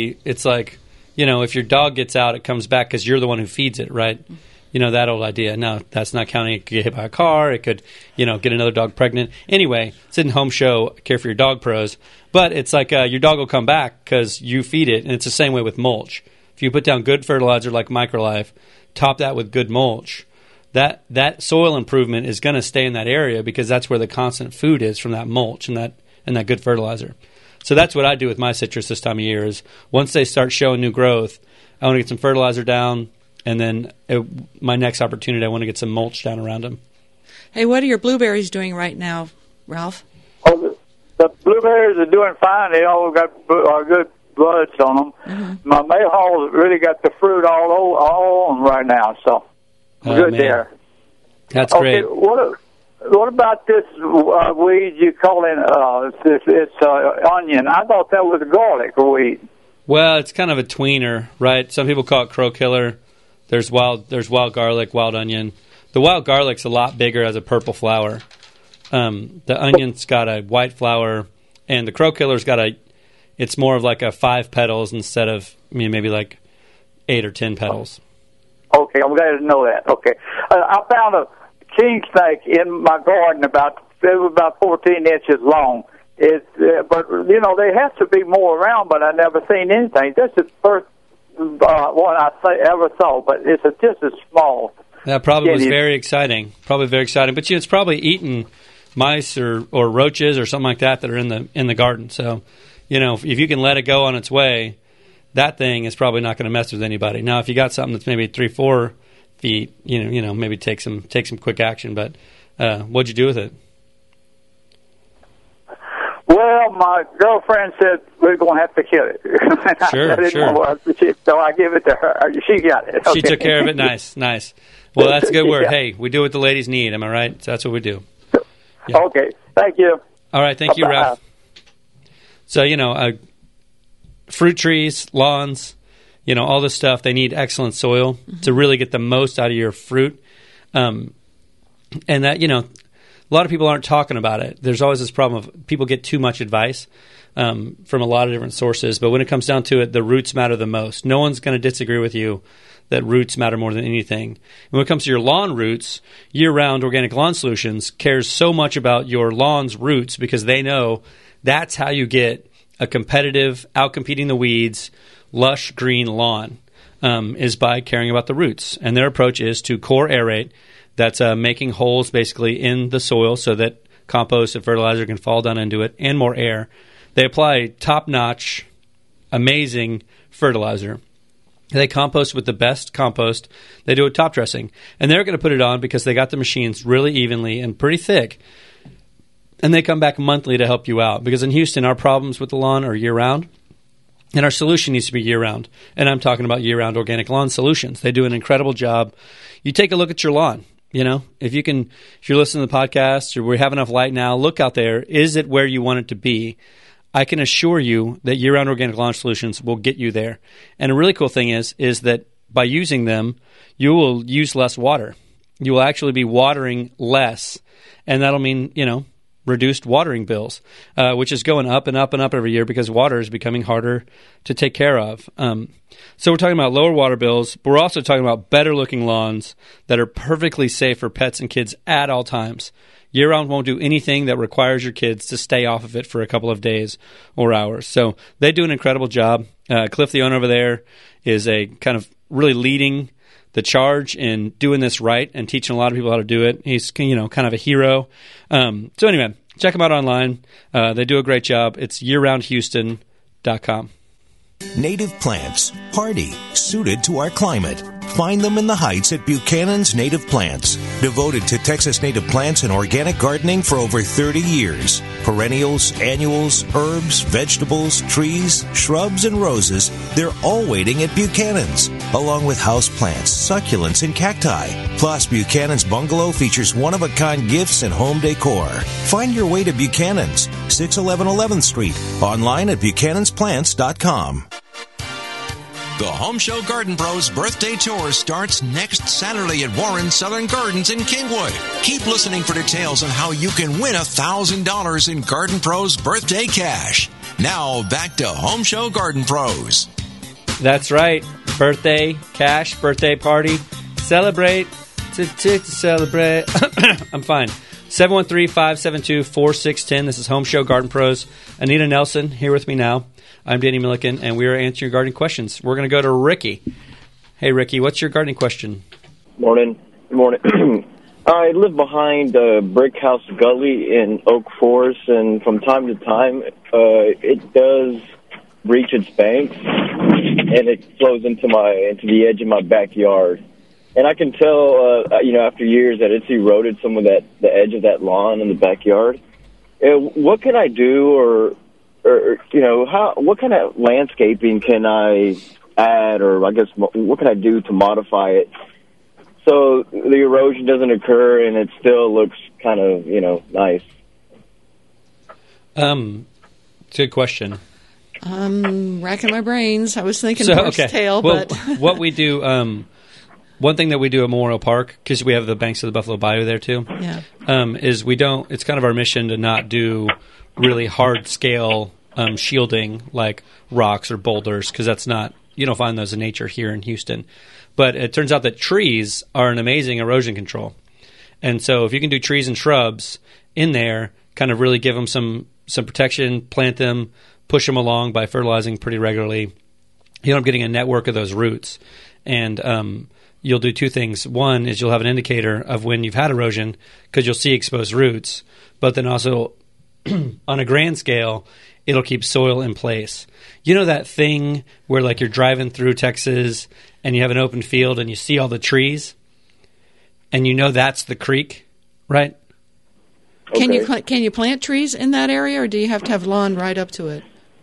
if your dog gets out, it comes back because you're the one who feeds it, right? That old idea. No, that's not counting. It could get hit by a car. It could, get another dog pregnant. Anyway, it's in Home Show, Care for Your Dog Pros. But it's like your dog will come back because you feed it, and it's the same way with mulch. If you put down good fertilizer like MicroLife, top that with good mulch, that soil improvement is going to stay in that area because that's where the constant food is from that mulch and that good fertilizer. So that's what I do with my citrus this time of year is once they start showing new growth, I want to get some fertilizer down, and then my next opportunity, I want to get some mulch down around them. Hey, what are your blueberries doing right now, Ralph? Oh, the blueberries are doing fine. They all got good buds on them. Mm-hmm. My mayhaws really got the fruit all on right now, so good man. There. That's great. What about this weed you call it's onion? I thought that was a garlic weed. Well, it's kind of a tweener, right? Some people call it crow killer. There's wild garlic, wild onion. The wild garlic's a lot bigger as a purple flower. The onion's got a white flower, and the crow killer's got it's more of like a 5 petals instead of maybe like 8 or 10 petals. Okay, I'm glad to know that. Okay. I found a king snake in my garden it was about 14 inches long. But they have to be more around, but I never seen anything. This is the first one I ever saw, but it's just as small. That probably was very exciting. But it's probably eating mice or roaches or something like that are in the garden. So, if you can let it go on its way, that thing is probably not going to mess with anybody. Now, if you got something that's maybe 3-4 feet, maybe take some quick action. But what'd you do with it? Well, my girlfriend said we're going to have to kill it. Sure. So I give it to her. She got it. Okay. She took care of it. Nice. Well, that's a good word. Yeah. Hey, we do what the ladies need. Am I right? So that's what we do. Yeah. Okay. Thank you. All right. Thank you, Ralph. So, fruit trees, lawns, all this stuff, they need excellent soil to really get the most out of your fruit. And that, a lot of people aren't talking about it. There's always this problem of people get too much advice from a lot of different sources. But when it comes down to it, the roots matter the most. No one's going to disagree with you that roots matter more than anything. And when it comes to your lawn roots, year-round Organic Lawn Solutions cares so much about your lawn's roots because they know that's how you get a competitive, out-competing the weeds, lush green lawn is by caring about the roots. And their approach is to core aerate. That's making holes basically in the soil so that compost and fertilizer can fall down into it and more air. They apply top-notch, amazing fertilizer. They compost with the best compost. They do a top dressing. And they're going to put it on because they got the machines really evenly and pretty thick. And they come back monthly to help you out. Because in Houston, our problems with the lawn are year-round. And our solution needs to be year-round. And I'm talking about year-round Organic Lawn Solutions. They do an incredible job. You take a look at your lawn. If you're listening to the podcast or we have enough light now, look out there. Is it where you want it to be? I can assure you that year-round Organic Lawn Solutions will get you there. And a really cool thing is that by using them, you will use less water. You will actually be watering less. And that'll mean, reduced watering bills, which is going up and up and up every year because water is becoming harder to take care of. So we're talking about lower water bills, but we're also talking about better looking lawns that are perfectly safe for pets and kids at all times. Year-round won't do anything that requires your kids to stay off of it for a couple of days or hours. So they do an incredible job. Cliff, the owner over there, is a kind of really leading the charge in doing this right and teaching a lot of people how to do it. He's, kind of a hero. So anyway, check him out online. They do a great job. It's yearroundhouston.com. Native plants, hardy, suited to our climate. Find them in the Heights at Buchanan's Native Plants. Devoted to Texas native plants and organic gardening for over 30 years. Perennials, annuals, herbs, vegetables, trees, shrubs, and roses, they're all waiting at Buchanan's, along with houseplants, succulents, and cacti. Plus, Buchanan's Bungalow features one-of-a-kind gifts and home decor. Find your way to Buchanan's, 611 11th Street, online at buchanan'splants.com. The Home Show Garden Pros Birthday Tour starts next Saturday at Warren Southern Gardens in Kingwood. Keep listening for details on how you can win $1,000 in Garden Pros Birthday Cash. Now, back to Home Show Garden Pros. That's right. Birthday cash, birthday party. Celebrate. To celebrate. I'm fine. 713-572-4610. This is Home Show Garden Pros. Anita Nelson here with me now. I'm Danny Milliken, and we are answering gardening questions. We're going to go to Ricky. Hey, Ricky, what's your gardening question? Morning. Good morning. I live behind Brick House Gully in Oak Forest, and from time to time, it does reach its banks, and it flows into the edge of my backyard. And I can tell, after years that it's eroded some of the edge of that lawn in the backyard. What can I do, or what kind of landscaping can I add, or I guess what can I do to modify it so the erosion doesn't occur and it still looks kind of, nice? Good question. Racking my brains. I was thinking horsetail, well, but what we do, one thing that we do at Memorial Park, because we have the banks of the Buffalo Bayou there too, is we don't. It's kind of our mission to not do really hard scale shielding like rocks or boulders, because that's not, you don't find those in nature here in Houston. But it turns out that trees are an amazing erosion control, and so if you can do trees and shrubs in there, kind of really give them some protection, plant them, push them along by fertilizing pretty regularly, you end up getting a network of those roots. And you'll do two things. One is you'll have an indicator of when you've had erosion, because you'll see exposed roots. But then also, on a grand scale, it'll keep soil in place. You know that thing where like you're driving through Texas and you have an open field and you see all the trees? And you know that's the creek, right? Okay. Can you plant trees in that area, or do you have to have lawn right up to it?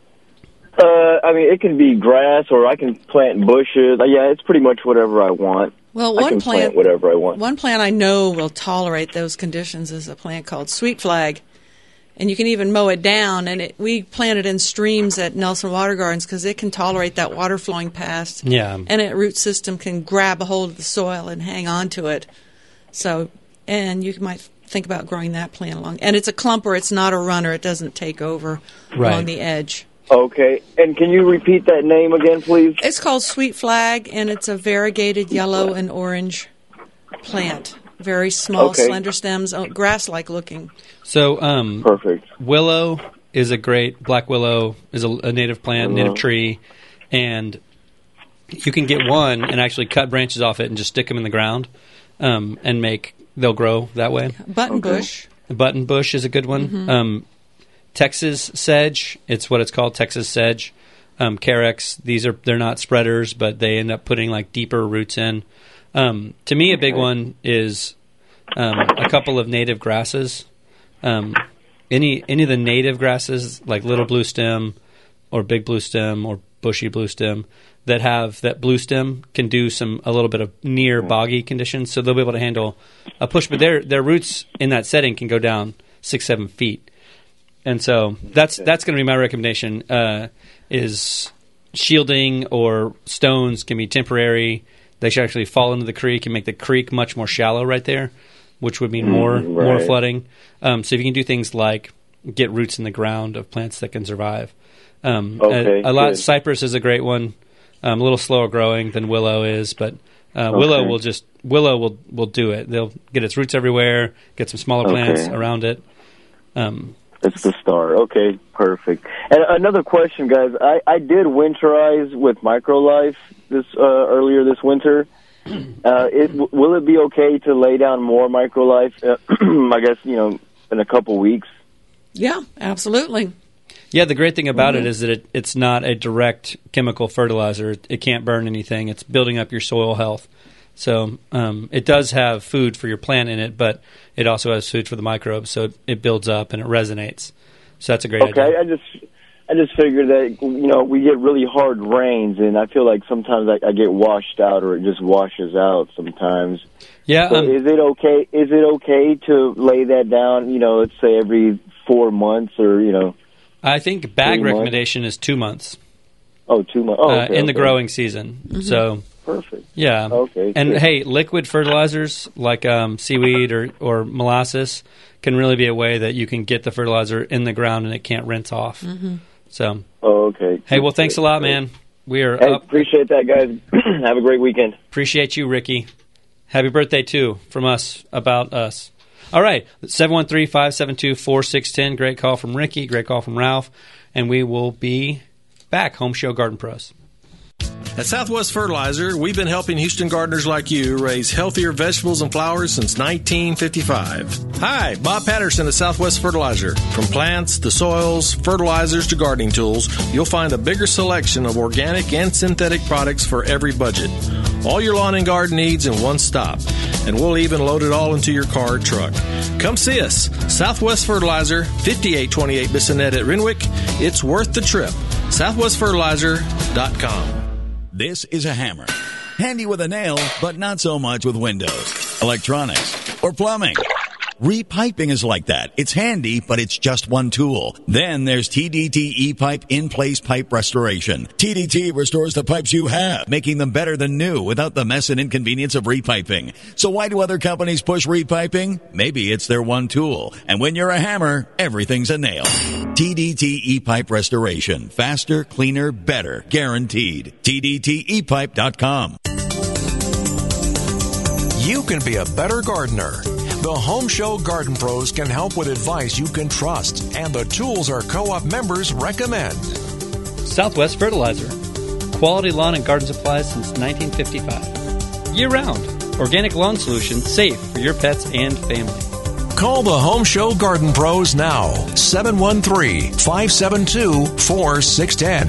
I mean, it can be grass, or I can plant bushes. Yeah, it's pretty much whatever I want. Well, I can plant whatever I want. One plant I know will tolerate those conditions is a plant called sweet flag, and you can even mow it down. And we plant it in streams at Nelson Water Gardens because it can tolerate that water flowing past. Yeah, and its root system can grab a hold of the soil and hang on to it. So, and you might think about growing that plant along. And it's a clumper; it's not a runner; it doesn't take over along the edge. Okay, and can you repeat that name again, please? It's called sweet flag, and it's a variegated yellow and orange plant. Very small, slender stems, grass-like looking. So, perfect. Willow is a great, black willow is a native plant, native tree, and you can get one and actually cut branches off it and just stick them in the ground, and they'll grow that way. Buttonbush. Buttonbush is a good one. Mm-hmm. Texas sedge, it's what it's called, Texas sedge. Carex, they're not spreaders, but they end up putting like deeper roots in. To me, a big one is a couple of native grasses. Any of the native grasses, like little blue stem or big blue stem or bushy blue stem, that blue stem can do a little bit of near boggy conditions, so they'll be able to handle a push. But their roots in that setting can go down 6-7 feet. And so that's going to be my recommendation, is shielding or stones can be temporary. They should actually fall into the creek and make the creek much more shallow right there, which would mean more flooding. So if you can do things like get roots in the ground of plants that can survive. Cypress is a great one, a little slower growing than willow is, but willow will do it. They'll get its roots everywhere, get some smaller plants around it. That's the start. Okay, perfect. And another question, guys. I did winterize with MicroLife earlier this winter. Will it be okay to lay down more MicroLife? I guess in a couple weeks. Yeah, absolutely. Yeah, the great thing about it is that it's not a direct chemical fertilizer. It can't burn anything. It's building up your soil health. So it does have food for your plant in it, but it also has food for the microbes, so it builds up and it resonates. So that's a great idea. Okay, I just figured that we get really hard rains, and I feel like sometimes I get washed out, or it just washes out sometimes. Yeah. So is it okay? Is it okay to lay that down? Let's say every 4 months, or I think bag recommendation is 2 months. Oh, 2 months. In the growing season. Mm-hmm. So. Perfect. Yeah. Okay. And good. Hey, liquid fertilizers like seaweed or molasses can really be a way that you can get the fertilizer in the ground and it can't rinse off. Mm-hmm. So. Okay. Hey, well, thanks a lot, man. We are up. Appreciate that, guys. Have a great weekend. Appreciate you, Ricky. Happy birthday, too, from us, about us. All right. 713-572-4610. Great call from Ricky. Great call from Ralph. And we will be back. Home Show Garden Pros. At Southwest Fertilizer, we've been helping Houston gardeners like you raise healthier vegetables and flowers since 1955. Hi, Bob Patterson at Southwest Fertilizer. From plants to soils, fertilizers to gardening tools, you'll find a bigger selection of organic and synthetic products for every budget. All your lawn and garden needs in one stop. And we'll even load it all into your car or truck. Come see us. Southwest Fertilizer, 5828 Bissonnet at Renwick. It's worth the trip. SouthwestFertilizer.com. This is a hammer. Handy with a nail, but not so much with windows, electronics, or plumbing. Repiping is like that. It's handy, but it's just one tool. Then there's TDT E-Pipe In-Place Pipe Restoration. TDT restores the pipes you have, making them better than new without the mess and inconvenience of repiping. So why do other companies push repiping? Maybe it's their one tool. And when you're a hammer, everything's a nail. TDT E-Pipe Restoration. Faster, cleaner, better. Guaranteed. TDTEpipe.com. You can be a better gardener. The Home Show Garden Pros can help with advice you can trust and the tools our co-op members recommend. Southwest Fertilizer. Quality lawn and garden supplies since 1955. Year-round. Organic lawn solutions safe for your pets and family. Call the Home Show Garden Pros now. 713-572-4610.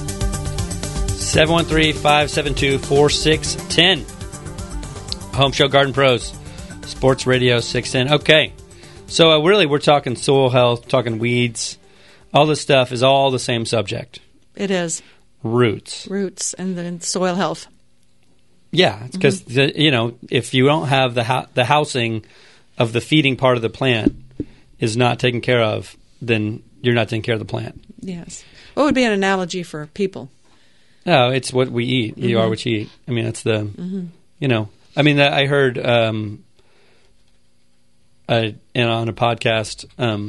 713-572-4610. Home Show Garden Pros. Sports Radio 610. Okay. So really we're talking soil health, talking weeds. All this stuff is all the same subject. It is. Roots. Roots and then soil health. Yeah, because, if you don't have the housing of the feeding part of the plant is not taken care of, then you're not taking care of the plant. Yes. What would be an analogy for people? Oh, it's what we eat. You are what you eat. I mean, it's the, I heard on a podcast,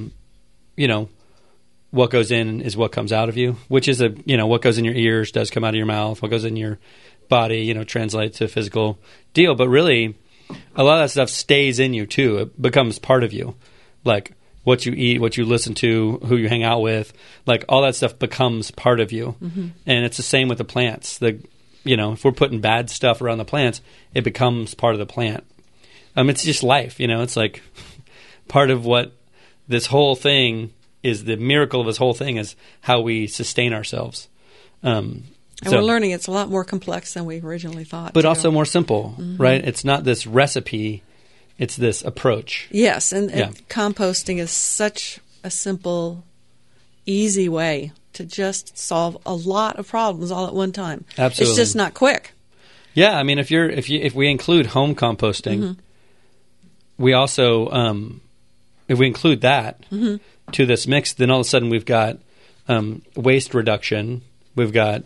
what goes in is what comes out of you, which is what goes in your ears does come out of your mouth. What goes in your body, translates to a physical deal. But really, a lot of that stuff stays in you too. It becomes part of you. Like what you eat, what you listen to, who you hang out with, like all that stuff becomes part of you. Mm-hmm. And it's the same with the plants. If we're putting bad stuff around the plants, it becomes part of the plant. It's just life, it's like part of what this whole thing is. The miracle of this whole thing is how we sustain ourselves. And we're learning it's a lot more complex than we originally thought. But also more simple, right? It's not this recipe, it's this approach. Yes, and composting is such a simple, easy way to just solve a lot of problems all at one time. Absolutely. It's just not quick. Yeah, I mean, if we include home composting, we also if we include that to this mix, then all of a sudden we've got waste reduction. We've got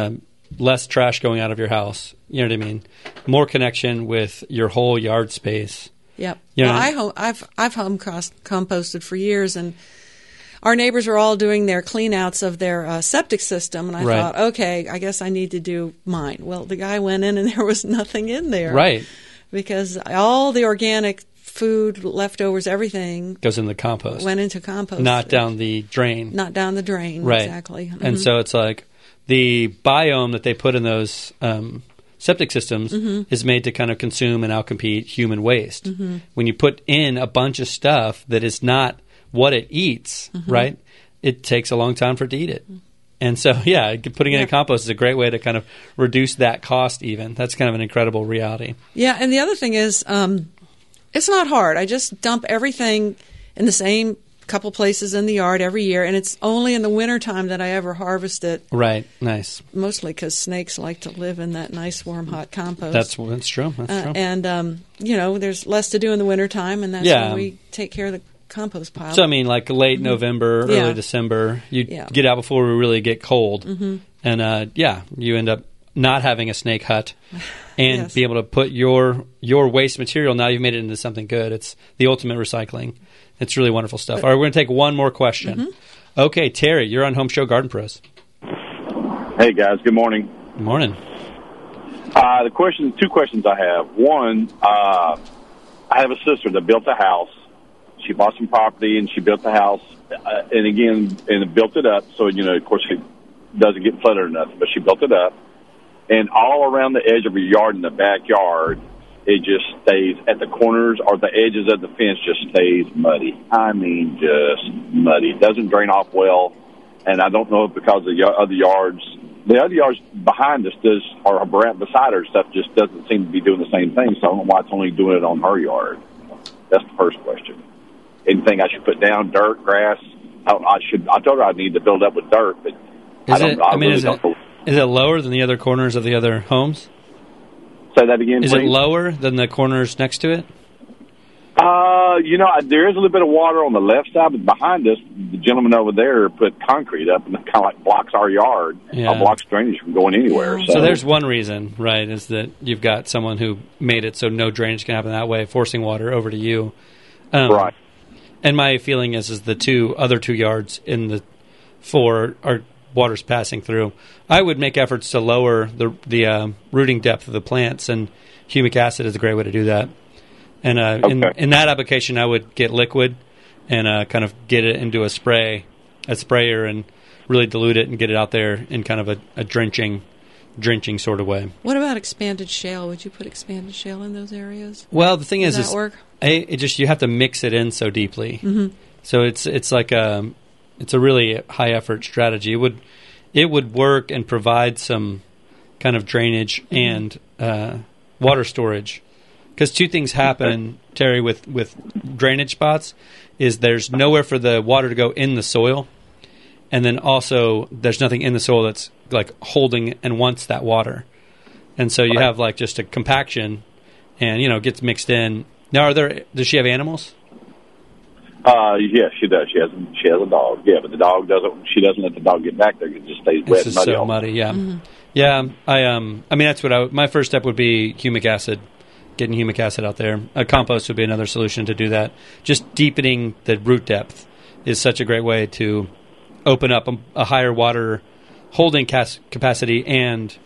less trash going out of your house. You know what I mean? More connection with your whole yard space. Yep. I've home composted for years, and our neighbors were all doing their clean outs of their septic system, and I thought, okay, I guess I need to do mine. Well, the guy went in and there was nothing in there. Right. Because all the organic food, leftovers, everything goes in the compost. Went into compost. Not down the drain. Not down the drain, right. Exactly. And so it's like the biome that they put in those septic systems is made to kind of consume and outcompete human waste. When you put in a bunch of stuff that is not what it eats, right, it takes a long time for it to eat it. And so, putting it in compost is a great way to kind of reduce that cost even. That's kind of an incredible reality. Yeah, and the other thing is it's not hard. I just dump everything in the same couple places in the yard every year, and it's only in the wintertime that I ever harvest it. Right, nice. Mostly because snakes like to live in that nice, warm, hot compost. That's true. That's true. And, there's less to do in the wintertime, and that's when we take care of the compost pile. So, I mean, like late November, early December, you get out before we really get cold. And, you end up not having a snake hut and be able to put your waste material, now you've made it into something good. It's the ultimate recycling. It's really wonderful stuff. All right, we're going to take one more question. Okay, Terry, you're on Home Show Garden Pros. Hey, guys. Good morning. Good morning. Two questions I have. One, I have a sister that built a house. She bought some property, and she built the house, and built it up. So, of course, it doesn't get flooded or nothing, but she built it up. And all around the edge of her yard in the backyard, it just stays at the corners or the edges of the fence just stays muddy. I mean, just muddy. It doesn't drain off well, and I don't know if because of the other yards behind us or beside her stuff just doesn't seem to be doing the same thing, so I don't know why it's only doing it on her yard. That's the first question. Anything I should put down, dirt, grass? I told her I need to build up with dirt, but is it lower than the other corners of the other homes? Say that again, Is please. it lower than the corners next to it? There is a little bit of water on the left side, but behind us, the gentleman over there put concrete up, and it kind of like blocks our yard, blocks drainage from going anywhere. So there's one reason, right, is that you've got someone who made it so no drainage can happen that way, forcing water over to you. Right. And my feeling is the other two yards in the 4 are water's passing through. I would make efforts to lower the rooting depth of the plants, and humic acid is a great way to do that. And in that application, I would get liquid and kind of get it into a sprayer, and really dilute it and get it out there in kind of a drenching sort of way. What about expanded shale? Would you put expanded shale in those areas? Well, the thing Does that work? You have to mix it in so deeply. Mm-hmm. So it's like it's a really high effort strategy. It would work and provide some kind of drainage and water storage. Because two things happen, Terry, with drainage spots, is there's nowhere for the water to go in the soil, and then also there's nothing in the soil that's like holding and wants that water, and so you have like just a compaction, and it gets mixed in. Now, does she have animals? Yes, she does. She has a dog. Yeah, but the dog doesn't. She doesn't let the dog get back there. It just stays wet and muddy. So muddy. Yeah, yeah. I mean that's what my first step would be humic acid. Getting humic acid out there. A compost would be another solution to do that. Just deepening the root depth is such a great way to open up a higher water holding capacity and,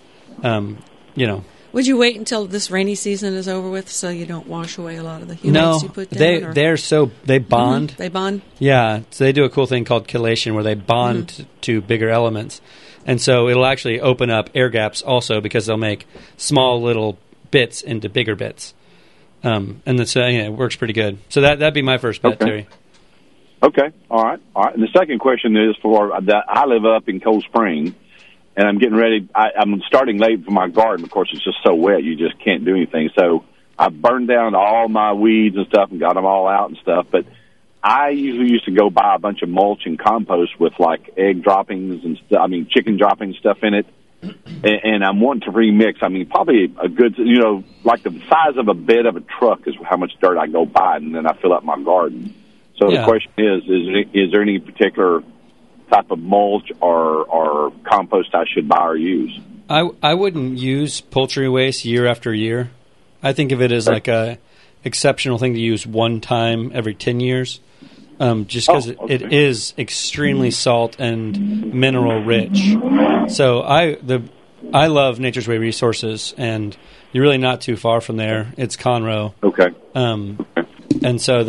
Would you wait until this rainy season is over with so you don't wash away a lot of the humics you put down? They bond. Mm-hmm. They bond? Yeah. So they do a cool thing called chelation where they bond to bigger elements. And so it'll actually open up air gaps also because they'll make small little bits into bigger bits, and that's it works pretty good. So that'd be my first bet, Terry. Okay, all right. And the second question is for that. I live up in Cold Spring, and I'm getting ready. I'm starting late for my garden. Of course, it's just so wet, you just can't do anything. So I burned down all my weeds and stuff and got them all out and stuff. But I usually used to go buy a bunch of mulch and compost with like egg droppings and chicken droppings stuff in it. And I'm wanting to remix. I mean, probably a good, like the size of a bed of a truck is how much dirt I go buy, and then I fill up my garden. So the question is there any particular type of mulch or compost I should buy or use? I wouldn't use poultry waste year after year. I think of it as like a exceptional thing to use one time every 10 years. Just because it is extremely salt and mineral rich. So I love Nature's Way Resources, and you're really not too far from there. It's Conroe. Okay. And so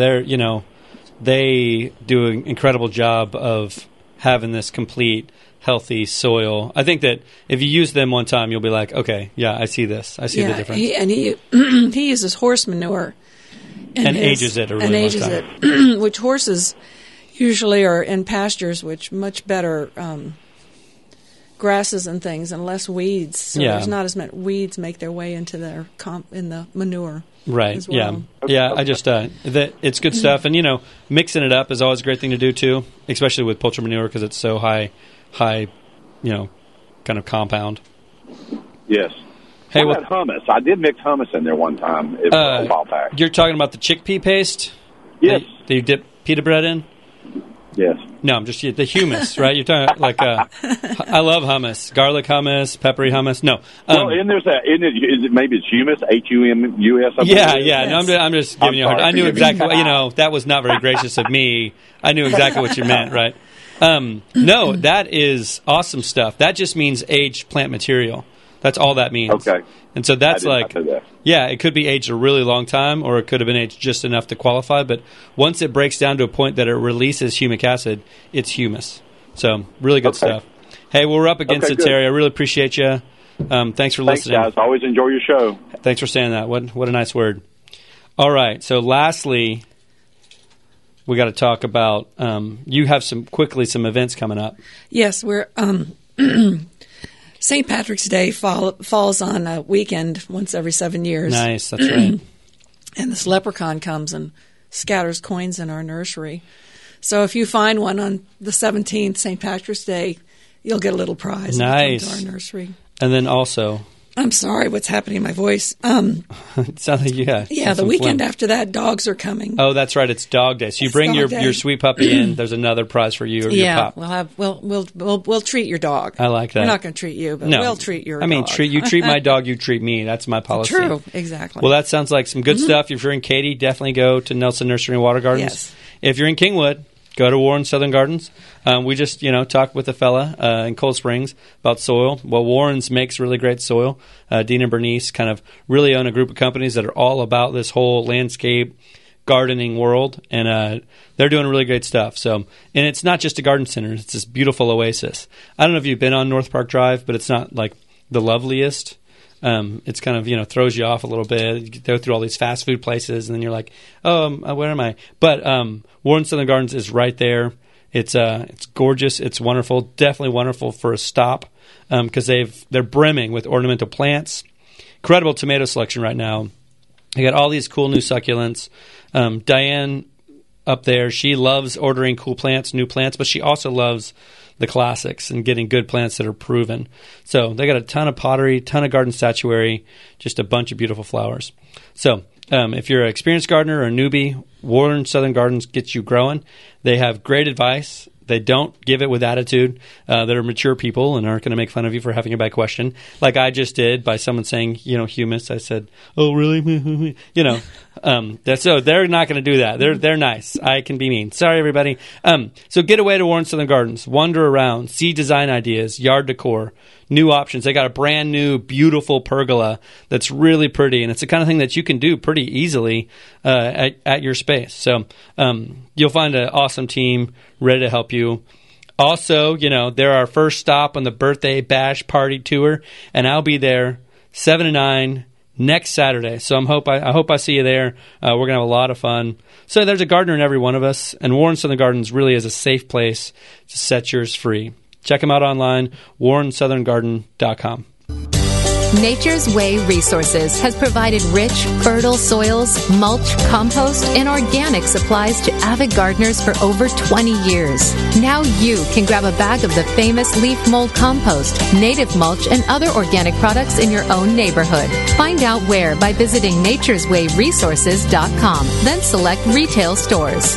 they do an incredible job of having this complete healthy soil. I think that if you use them one time, you'll be like, okay, yeah, I see this. I see the difference. He uses horse manure. And ages it a really long time. Which horses usually are in pastures, which much better grasses and things and less weeds. So there's not as many weeds make their way into their in the manure. Right. As well. Yeah. I just it's good stuff, and mixing it up is always a great thing to do too, especially with poultry manure because it's so high, kind of compound. Yes. Hey, what about hummus? I did mix hummus in there one time a while back. You're talking about the chickpea paste? Yes. That you dip pita bread in? Yes. No, I'm just the hummus, right? You're talking like I love hummus, garlic hummus, peppery hummus. No. And there's that. Maybe it's humus, HUMUS. Yeah. Yes. No, I'm just giving you a hard time. I knew exactly. That was not very gracious of me. I knew exactly what you meant, right? No, that is awesome stuff. That just means aged plant material. That's all that means. Okay. And so that's it could be aged a really long time, or it could have been aged just enough to qualify. But once it breaks down to a point that it releases humic acid, it's humus. So really good stuff. Hey, we're up against it, Terry. I really appreciate you. Thanks for listening. Thanks, guys. Always enjoy your show. Thanks for saying that. What a nice word. All right. So lastly, we got to talk about you have some events coming up. Yes, we're St. Patrick's Day falls on a weekend once every 7 years. Nice, that's right. And this leprechaun comes and scatters coins in our nursery. So if you find one on the 17th, St. Patrick's Day, you'll get a little prize. Nice. To our nursery. And then also, I'm sorry, what's happening in my voice? It sounds like the weekend after that, dogs are coming. Oh, that's right. It's dog day. So you bring your sweet puppy in. There's another prize for you or your pup. We'll treat your dog. I like that. We're not going to treat you, but we'll treat your dog. You treat my dog, you treat me. That's my policy. True, exactly. Well, that sounds like some good stuff. If you're in Katy, definitely go to Nelson Nursery and Water Gardens. Yes. If you're in Kingwood, go to Warren Southern Gardens. We just, talked with a fella in Cold Springs about soil. Well, Warren's makes really great soil. Dean and Bernice kind of really own a group of companies that are all about this whole landscape gardening world, and they're doing really great stuff. So, and it's not just a garden center. It's this beautiful oasis. I don't know if you've been on North Park Drive, but it's not like the loveliest. It's kind of, throws you off a little bit. You go through all these fast food places, and then you're like, where am I? But Warren Southern Gardens is right there. It's gorgeous. It's wonderful. Definitely wonderful for a stop because they're brimming with ornamental plants. Incredible tomato selection right now. They got all these cool new succulents. Diane up there, she loves ordering cool plants, new plants, but she also loves the classics and getting good plants that are proven. So they got a ton of pottery, ton of garden statuary, just a bunch of beautiful flowers. So if you're an experienced gardener or a newbie, Warren Southern Gardens gets you growing. They have great advice. They don't give it with attitude. They're mature people and aren't going to make fun of you for having a bad question, like I just did by someone saying, humus. I said, "Oh, really?" So they're not going to do that. They're nice. I can be mean. Sorry, everybody. So get away to Warren Southern Gardens. Wander around. See design ideas, yard decor, new options. They got a brand new, beautiful pergola that's really pretty, and it's the kind of thing that you can do pretty easily at your space. So you'll find an awesome team ready to help you. Also, they're our first stop on the birthday bash party tour, and I'll be there 7 to 9 next Saturday. So I hope I see you there. We're going to have a lot of fun. So there's a gardener in every one of us, and Warren Southern Gardens really is a safe place to set yours free. Check them out online, warrensoutherngarden.com. Nature's Way Resources has provided rich, fertile soils, mulch, compost, and organic supplies to avid gardeners for over 20 years. Now you can grab a bag of the famous leaf mold compost, native mulch, and other organic products in your own neighborhood. Find out where by visiting natureswayresources.com, then select retail stores.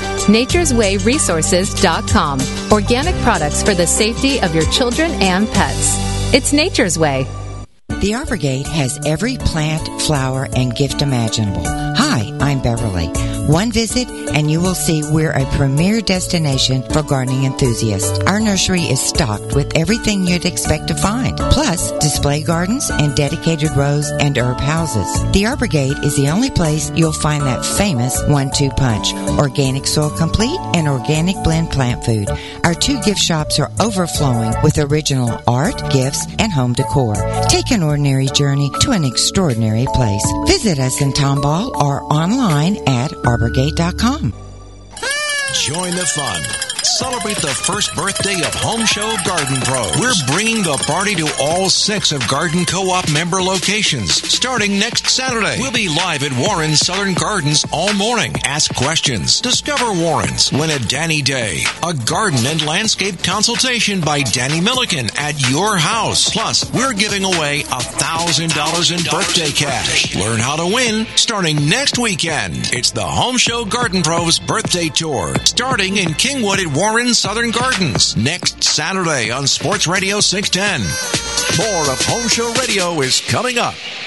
natureswayresources.com. Organic products for the safety of your children and pets. It's Nature's Way. The Arbor Gate has every plant, flower, and gift imaginable. Hi, I'm Beverly. One visit and you will see we're a premier destination for gardening enthusiasts. Our nursery is stocked with everything you'd expect to find, plus display gardens and dedicated rose and herb houses. The Arbor Gate is the only place you'll find that famous 1-2 punch, organic soil complete and organic blend plant food. Our 2 gift shops are overflowing with original art, gifts, and home decor. Take an ordinary journey to an extraordinary place. Visit us in Tomball or online at arborgate.com. Join the fun. Celebrate the first birthday of Home Show Garden Pros. We're bringing the party to all 6 of Garden Co-op member locations starting next Saturday. We'll be live at Warren Southern Gardens all morning. Ask questions. Discover Warren's. Win a Danny Day. A garden and landscape consultation by Danny Milliken at your house. Plus, we're giving away $1,000 in birthday cash. Learn how to win starting next weekend. It's the Home Show Garden Pros birthday tour starting in Kingwood at Warren Southern Gardens next Saturday on Sports Radio 610. More of Home Show Radio is coming up.